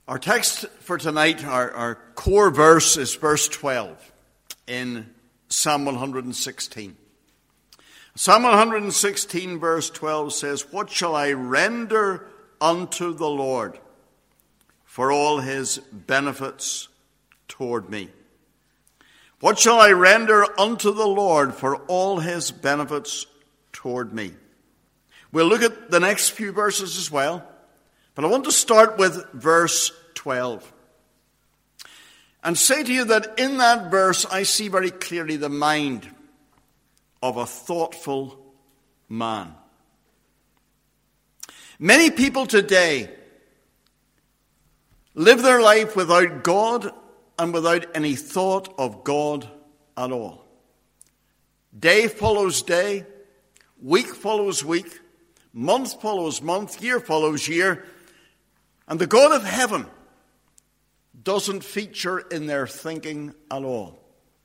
Our text for tonight, our core verse is verse 12 in Psalm 116. Psalm 116 verse 12 says, "What shall I render unto the Lord for all his benefits toward me?" What shall I render unto the Lord for all his benefits toward me? We'll look at the next few verses as well, but I want to start with verse 12 and say to you that in that verse I see very clearly the mind of a thoughtful man. Many people today live their life without God and without any thought of God at all. Day follows day, week follows week, month follows month, year follows year, and the God of heaven doesn't feature in their thinking at all.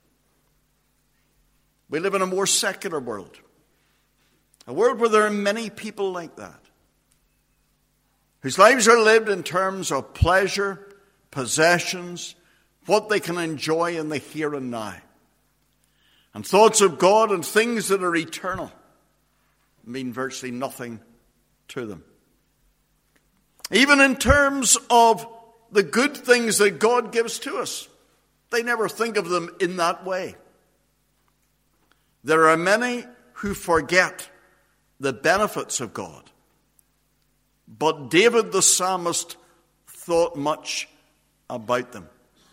We live in a more secular world, a world where there are many people like that, whose lives are lived in terms of pleasure, possessions, what they can enjoy in the here and now. And thoughts of God and things that are eternal mean virtually nothing to them. Even in terms of the good things that God gives to us, they never think of them in that way. There are many who forget the benefits of God. But David the psalmist thought much about them.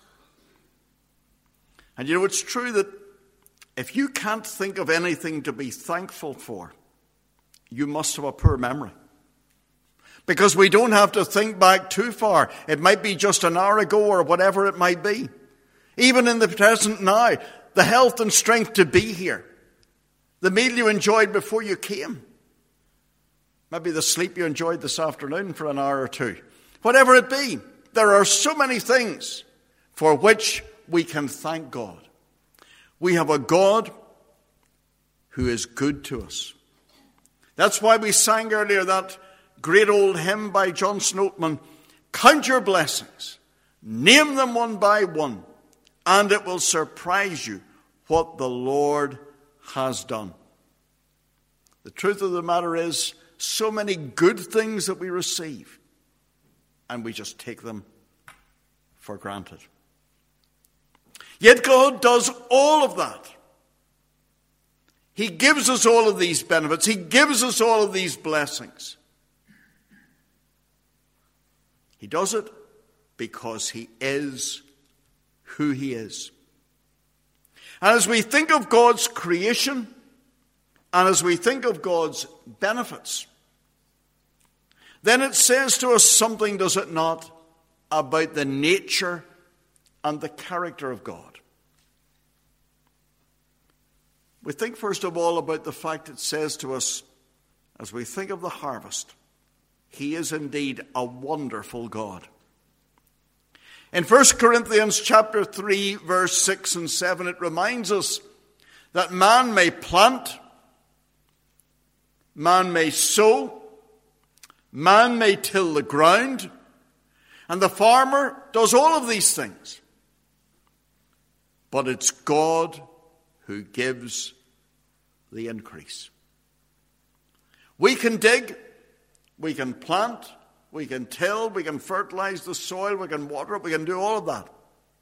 And you know, it's true that if you can't think of anything to be thankful for, you must have a poor memory. Because we don't have to think back too far. It might be just an hour ago or whatever it might be. Even in the present now, the health and strength to be here. The meal you enjoyed before you came. Maybe the sleep you enjoyed this afternoon for an hour or two. Whatever it be, there are so many things for which we can thank God. We have a God who is good to us. That's why we sang earlier that great old hymn by Johnson Oatman, "Count your blessings, name them one by one, and it will surprise you what the Lord has done." The truth of the matter is, so many good things that we receive, and we just take them for granted. Yet God does all of that. He gives us all of these benefits. He gives us all of these blessings. He does it because he is who he is. And as we think of God's creation, and as we think of God's benefits, then it says to us something, does it not, about the nature and the character of God. We think first of all about the fact it says to us, as we think of the harvest, he is indeed a wonderful God. In 1 Corinthians chapter 3, verse 6 and 7, it reminds us that man may plant, man may sow, man may till the ground, and the farmer does all of these things. But it's God who gives the increase. We can dig, we can plant, we can till, we can fertilize the soil, we can water it, we can do all of that.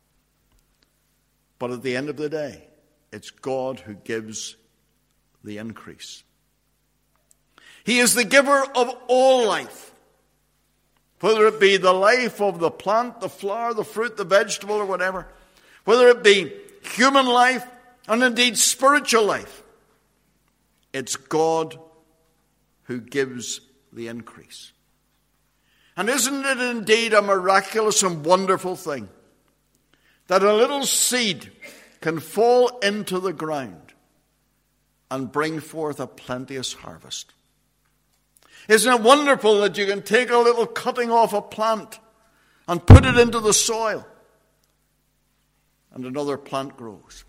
But at the end of the day, it's God who gives the increase. He is the giver of all life, whether it be the life of the plant, the flower, the fruit, the vegetable, or whatever, whether it be human life and indeed spiritual life. It's God who gives the increase. And isn't it indeed a miraculous and wonderful thing that a little seed can fall into the ground and bring forth a plenteous harvest? Isn't it wonderful that you can take a little cutting off a plant and put it into the soil and another plant grows?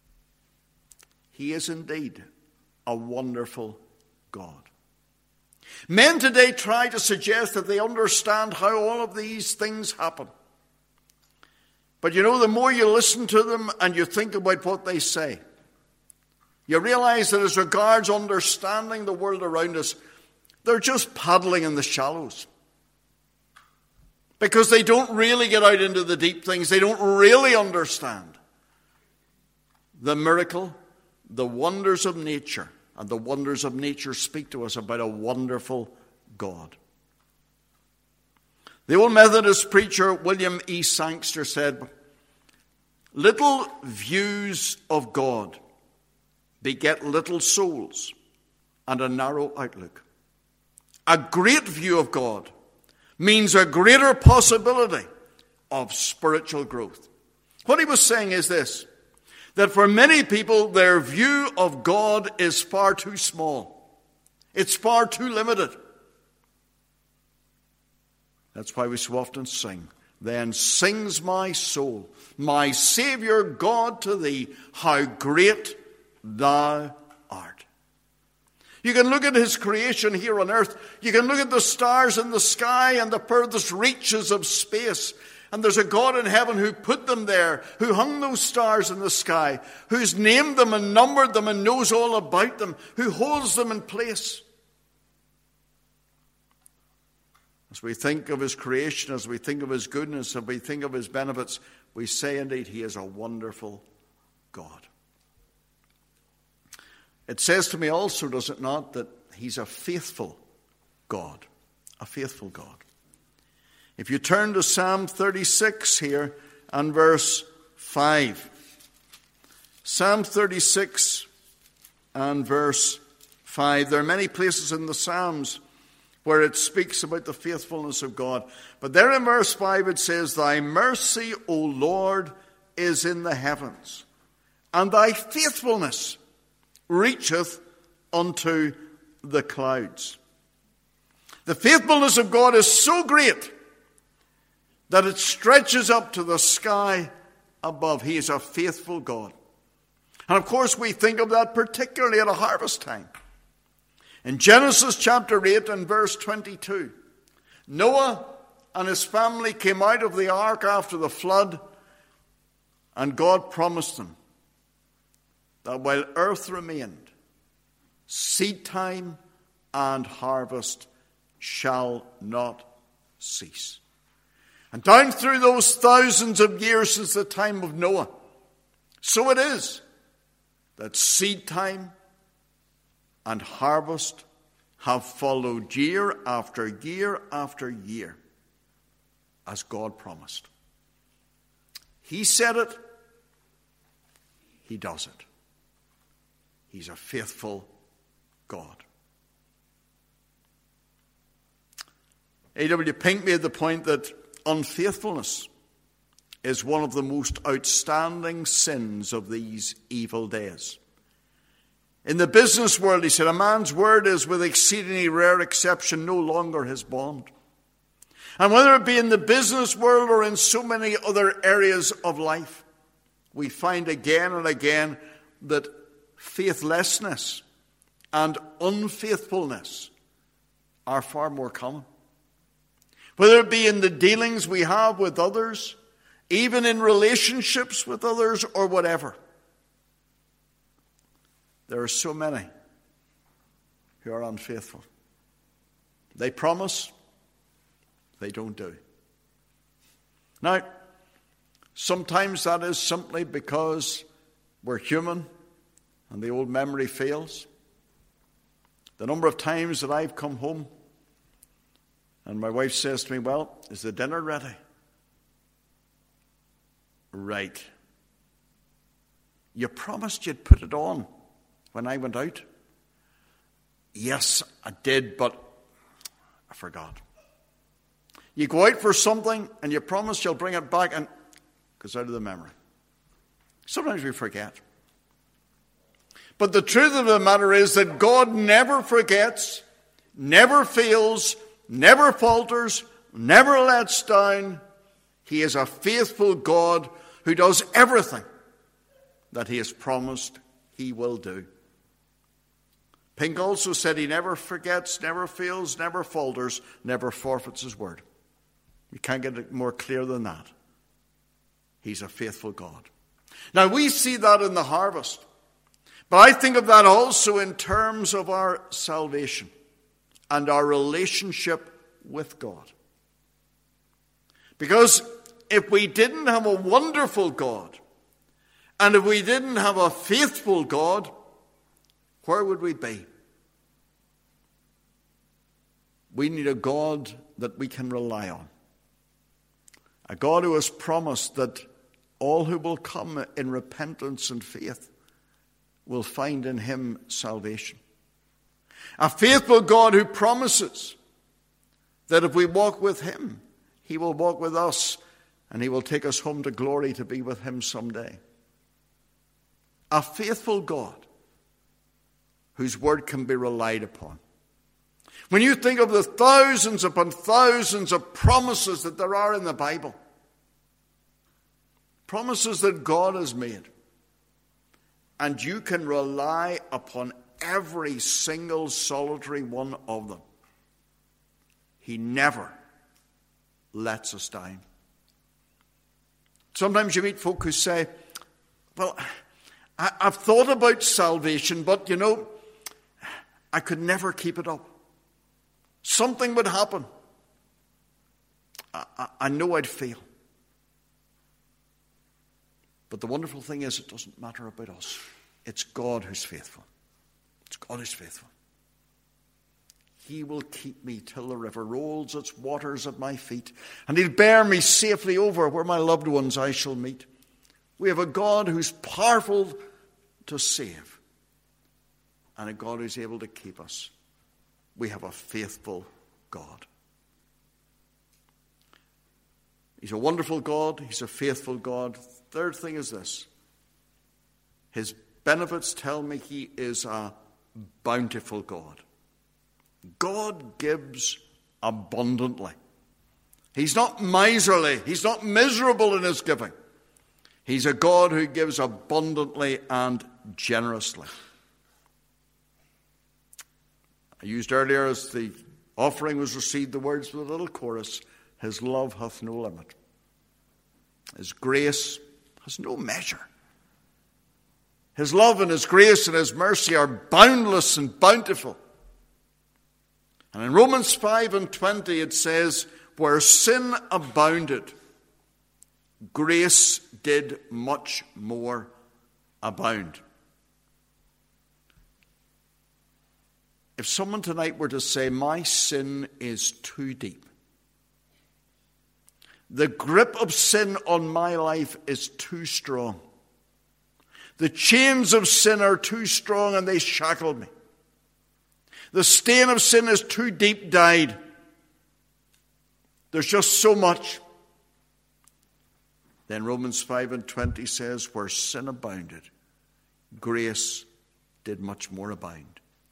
He is indeed a wonderful God. Men today try to suggest that they understand how all of these things happen. But you know, the more you listen to them and you think about what they say, you realize that as regards understanding the world around us, they're just paddling in the shallows. Because they don't really get out into the deep things. They don't really understand the miracle, the wonders of nature. And the wonders of nature speak to us about a wonderful God. The old Methodist preacher William E. Sangster said, "Little views of God beget little souls and a narrow outlook. A great view of God means a greater possibility of spiritual growth." What he was saying is this, that for many people, their view of God is far too small. It's far too limited. That's why we so often sing, "Then sings my soul, my Savior God, to thee, how great thou art." You can look at his creation here on earth. You can look at the stars in the sky and the furthest reaches of space. And there's a God in heaven who put them there, who hung those stars in the sky, who's named them and numbered them and knows all about them, who holds them in place. As we think of his creation, as we think of his goodness, as we think of his benefits, we say indeed he is a wonderful God. It says to me also, does it not, that he's a faithful God. A faithful God. If you turn to Psalm 36 here and verse 5. Psalm 36 and verse 5. There are many places in the Psalms where it speaks about the faithfulness of God. But there in verse 5 it says, "Thy mercy, O Lord, is in the heavens, and thy faithfulness reacheth unto the clouds." The faithfulness of God is so great that it stretches up to the sky above. He is a faithful God. And of course we think of that particularly at a harvest time. In Genesis chapter 8 and verse 22, Noah and his family came out of the ark after the flood, and God promised them that while earth remained, seed time and harvest shall not cease. And down through those thousands of years since the time of Noah, so it is that seed time and harvest have followed year after year after year, as God promised. He said it, he does it. He's a faithful God. A.W. Pink made the point that unfaithfulness is one of the most outstanding sins of these evil days. In the business world, he said, a man's word is, with exceedingly rare exception, no longer his bond. And whether it be in the business world or in so many other areas of life, we find again and again that faithlessness and unfaithfulness are far more common. Whether it be in the dealings we have with others, even in relationships with others or whatever. There are so many who are unfaithful. They promise, they don't do. Now, sometimes that is simply because we're human and the old memory fails. The number of times that I've come home and my wife says to me, well, is the dinner ready? Right. You promised you'd put it on when I went out. Yes, I did, but I forgot. You go out for something and you promise you'll bring it back and it goes out of the memory. Sometimes we forget. But the truth of the matter is that God never forgets, never fails, never falters, never lets down. He is a faithful God who does everything that he has promised he will do. Pink also said he never forgets, never fails, never falters, never forfeits his word. You can't get it more clear than that. He's a faithful God. Now we see that in the harvest. But I think of that also in terms of our salvation and our relationship with God. Because if we didn't have a wonderful God, and if we didn't have a faithful God, where would we be? We need a God that we can rely on. A God who has promised that all who will come in repentance and faith will find in him salvation. A faithful God who promises that if we walk with him, he will walk with us and he will take us home to glory to be with him someday. A faithful God whose word can be relied upon. When you think of the thousands upon thousands of promises that there are in the Bible, promises that God has made, and you can rely upon every single solitary one of them. He never lets us down. Sometimes you meet folk who say, well, I've thought about salvation, but I could never keep it up. Something would happen. I know I'd fail. But the wonderful thing is, it doesn't matter about us. It's God who's faithful. It's God who's faithful. He will keep me till the river rolls its waters at my feet, and he'll bear me safely over where my loved ones I shall meet. We have a God who's powerful to save, and a God who's able to keep us. We have a faithful God. He's a wonderful God. He's a faithful God. Third thing is this. His benefits tell me he is a bountiful God. God gives abundantly. He's not miserly. He's not miserable in his giving. He's a God who gives abundantly and generously. I used earlier, as the offering was received, the words with a little chorus, his love hath no limit. His grace has no measure. His love and his grace and his mercy are boundless and bountiful. And in Romans 5:20 it says, where sin abounded, grace did much more abound. If someone tonight were to say, my sin is too deep, the grip of sin on my life is too strong, the chains of sin are too strong and they shackle me, the stain of sin is too deep dyed, there's just so much, then Romans 5:20 says, where sin abounded, grace did much more abound.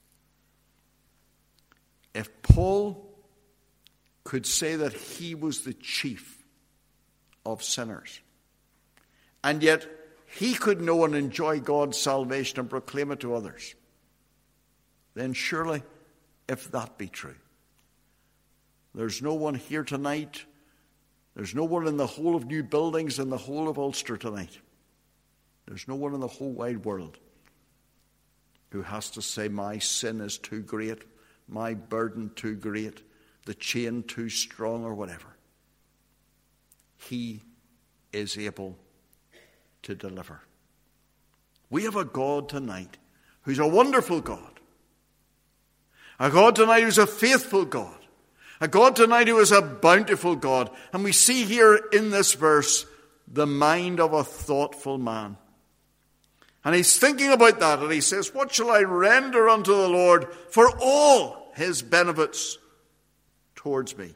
If Paul could say that he was the chief of sinners, and yet he could know and enjoy God's salvation and proclaim it to others, then surely, if that be true, there's no one here tonight, there's no one in the whole of New Buildings and the whole of Ulster tonight, there's no one in the whole wide world who has to say, my sin is too great, my burden too great, the chain too strong, or whatever. He is able to deliver. We have a God tonight who's a wonderful God. A God tonight who's a faithful God. A God tonight who is a bountiful God. And we see here in this verse the mind of a thoughtful man. And he's thinking about that, and he says, what shall I render unto the Lord for all his benefits towards me?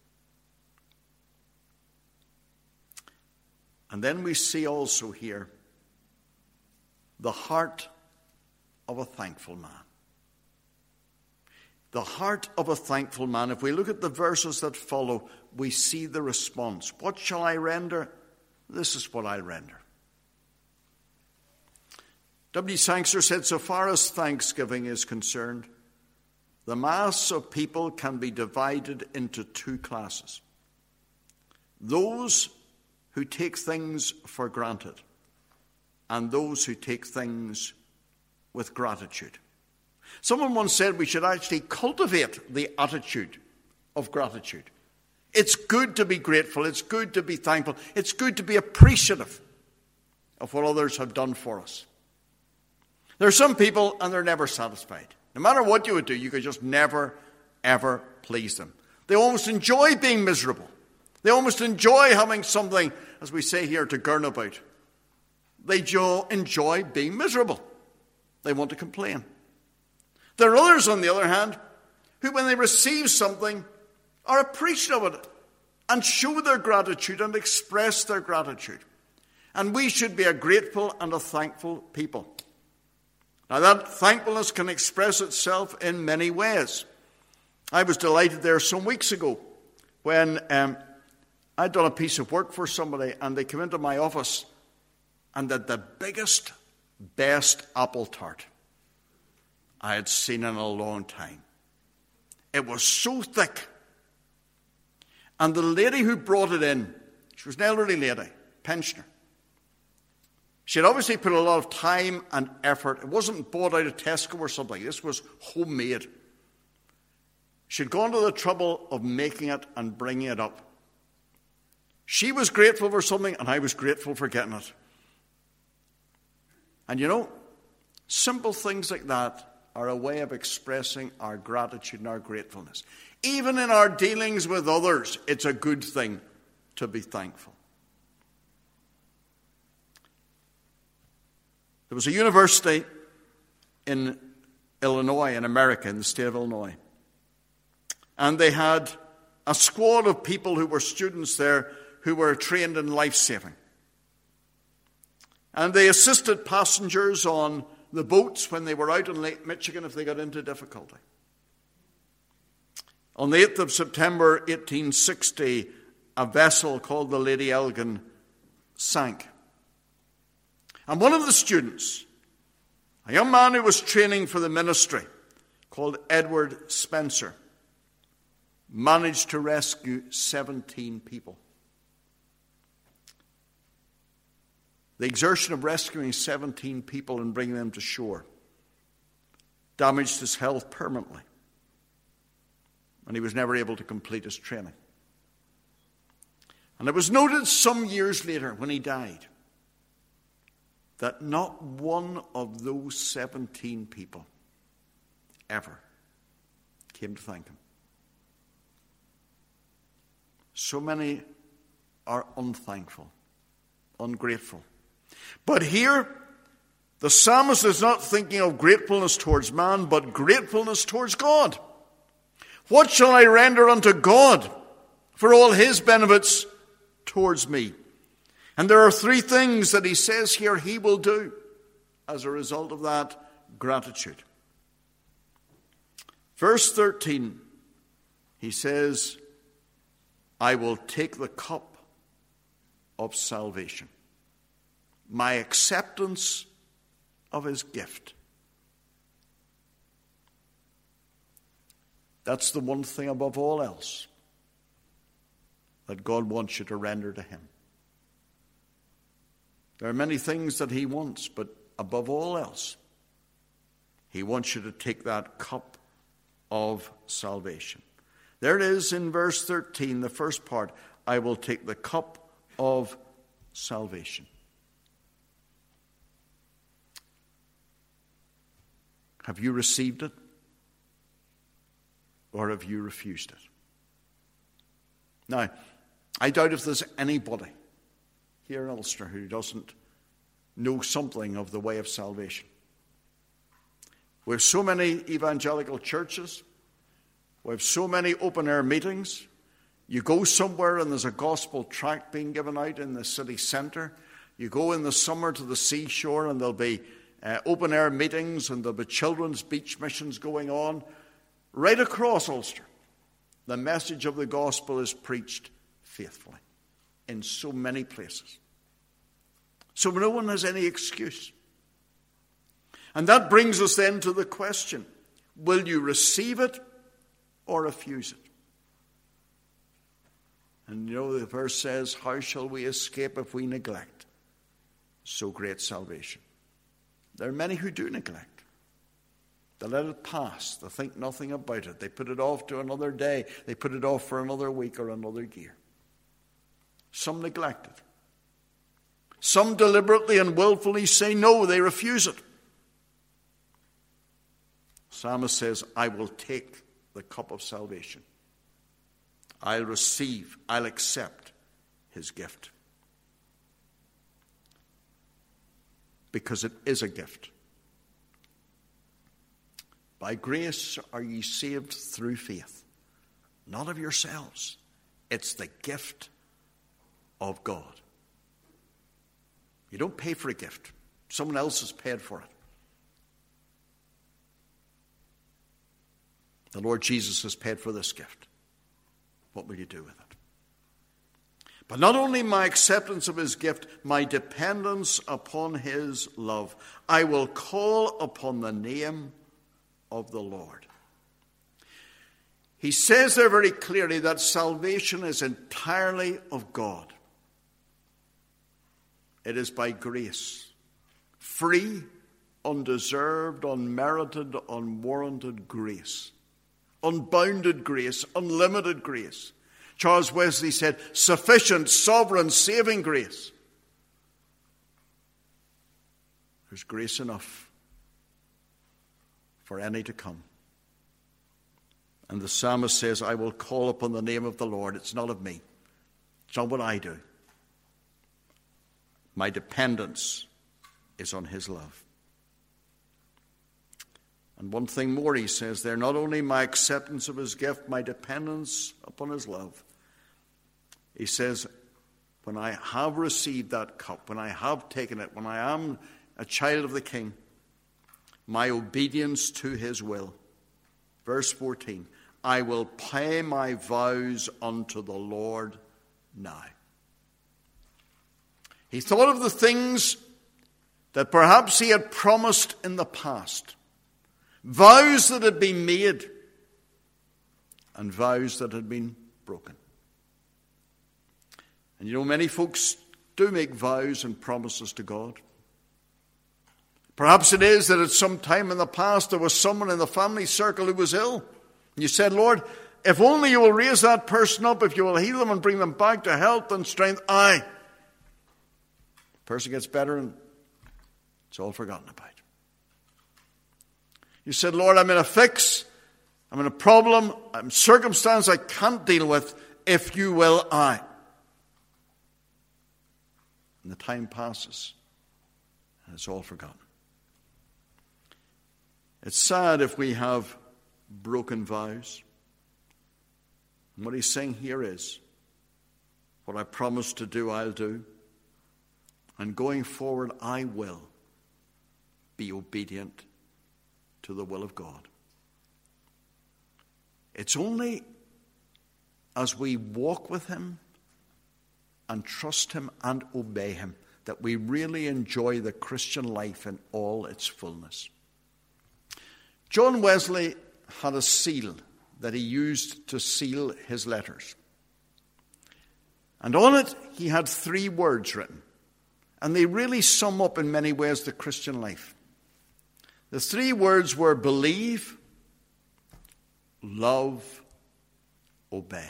And then we see also here the heart of a thankful man. The heart of a thankful man. If we look at the verses that follow, we see the response. What shall I render? This is what I'll render. W. Sangster said, so far as Thanksgiving is concerned, the mass of people can be divided into two classes. Those who take things for granted and those who take things with gratitude. Someone once said we should actually cultivate the attitude of gratitude. It's good to be grateful. It's good to be thankful. It's good to be appreciative of what others have done for us. There are some people, and they're never satisfied. No matter what you would do, you could just never, ever please them. They almost enjoy being miserable. They almost enjoy having something, as we say here, to girn about. They enjoy being miserable. They want to complain. There are others, on the other hand, who, when they receive something, are appreciative of it and show their gratitude and express their gratitude. And we should be a grateful and a thankful people. Now, that thankfulness can express itself in many ways. I was delighted there some weeks ago when I'd done a piece of work for somebody, and they came into my office and did the biggest, best apple tart I had seen in a long time. It was so thick. And the lady who brought it in, she was an elderly lady, pensioner. She had obviously put a lot of time and effort. It wasn't bought out of Tesco or something. This was homemade. She'd gone to the trouble of making it and bringing it up. She was grateful for something, and I was grateful for getting it. And you know, simple things like that are a way of expressing our gratitude and our gratefulness. Even in our dealings with others, it's a good thing to be thankful. There was a university in Illinois, in America, in the state of Illinois. And they had a squad of people who were students there who were trained in life-saving. And they assisted passengers on the boats when they were out in Lake Michigan if they got into difficulty. On the 8th of September 1860, a vessel called the Lady Elgin sank. And one of the students, a young man who was training for the ministry, called Edward Spencer, managed to rescue 17 people. The exertion of rescuing 17 people and bringing them to shore damaged his health permanently, and he was never able to complete his training. And it was noted some years later, when he died, that not one of those 17 people ever came to thank him. So many are unthankful, ungrateful. But here, the psalmist is not thinking of gratefulness towards man, but gratefulness towards God. What shall I render unto God for all his benefits towards me? And there are three things that he says here he will do as a result of that gratitude. Verse 13, he says, I will take the cup of salvation, my acceptance of his gift. That's the one thing above all else that God wants you to render to him. There are many things that he wants, but above all else, he wants you to take that cup of salvation. There it is in verse 13, the first part. I will take the cup of salvation. Have you received it? Or have you refused it? Now, I doubt if there's anybody here in Ulster who doesn't know something of the way of salvation. We have so many evangelical churches. We have so many open-air meetings. You go somewhere and there's a gospel tract being given out in the city centre. You go in the summer to the seashore and there'll be open-air meetings and there'll be children's beach missions going on. Right across Ulster, the message of the gospel is preached faithfully in so many places. So no one has any excuse. And that brings us then to the question, will you receive it or refuse it? And you know the verse says, how shall we escape if we neglect so great salvation? There are many who do neglect. They let it pass. They think nothing about it. They put it off to another day. They put it off for another week or another year. Some neglect it. Some deliberately and willfully say no. They refuse it. The psalmist says, I will take the cup of salvation. I'll receive, I'll accept his gift. Because it is a gift. By grace are ye saved through faith, not of yourselves. It's the gift of God. You don't pay for a gift. Someone else has paid for it. The Lord Jesus has paid for this gift. What will you do with it? But not only my acceptance of his gift, my dependence upon his love. I will call upon the name of the Lord. He says there very clearly that salvation is entirely of God. It is by grace. Free, undeserved, unmerited, unwarranted grace. Unbounded grace, unlimited grace. Charles Wesley said, sufficient, sovereign, saving grace. There's grace enough for any to come. And the psalmist says, I will call upon the name of the Lord. It's not of me. It's not what I do. My dependence is on his love. And one thing more he says there, not only my acceptance of his gift, my dependence upon his love. He says, when I have received that cup, when I have taken it, when I am a child of the King, my obedience to his will. Verse 14, I will pay my vows unto the Lord now. He thought of the things that perhaps he had promised in the past. Vows that had been made and vows that had been broken. And you know, many folks do make vows and promises to God. Perhaps it is that at some time in the past there was someone in the family circle who was ill. And you said, Lord, if only you will raise that person up, if you will heal them and bring them back to health and strength, the person gets better and it's all forgotten about. You said, Lord, I'm in a fix, I'm in a problem, I'm in a circumstance I can't deal with. If you will, And the time passes and it's all forgotten. It's sad if we have broken vows. And what he's saying here is, what I promised to do, I'll do. And going forward, I will be obedient to the will of God. It's only as we walk with him and trust him and obey him that we really enjoy the Christian life in all its fullness. John Wesley had a seal that he used to seal his letters. And on it he had 3 words written. And they really sum up in many ways the Christian life. The 3 words were believe, love, obey.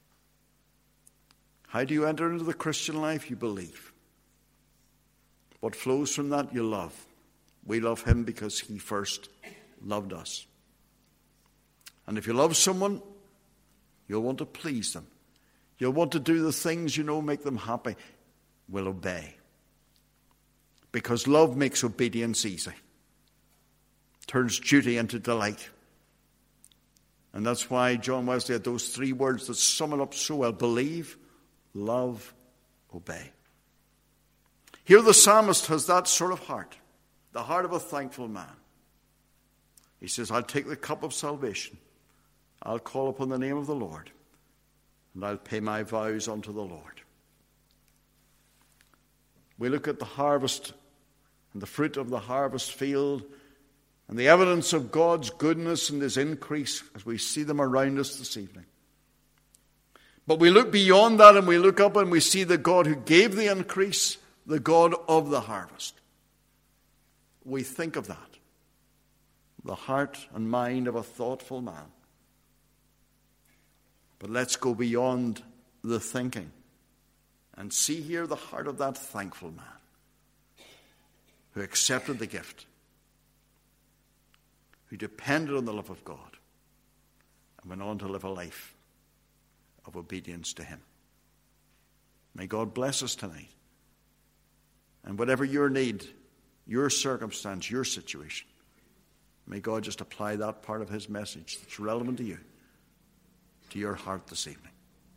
How do you enter into the Christian life? You believe. What flows from that? You love. We love him because he first loved us. And if you love someone, you'll want to please them. You'll want to do the things you know make them happy. We'll obey. Because love makes obedience easy. Turns duty into delight. And that's why John Wesley had those 3 words that sum it up so well. Believe, love, obey. Here the psalmist has that sort of heart. The heart of a thankful man. He says, I'll take the cup of salvation. I'll call upon the name of the Lord. And I'll pay my vows unto the Lord. We look at the harvest and the fruit of the harvest field and the evidence of God's goodness and his increase as we see them around us this evening. But we look beyond that and we look up and we see the God who gave the increase, the God of the harvest. We think of that, the heart and mind of a thoughtful man. But let's go beyond the thinking and see here the heart of that thankful man who accepted the gift, who depended on the love of God, and went on to live a life of obedience to him. May God bless us tonight. And whatever your need, your circumstance, your situation, may God just apply that part of his message that's relevant to you, to your heart this evening.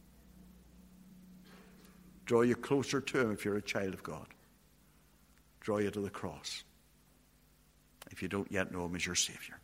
Draw you closer to him if you're a child of God. Draw you to the cross if you don't yet know him as your Savior.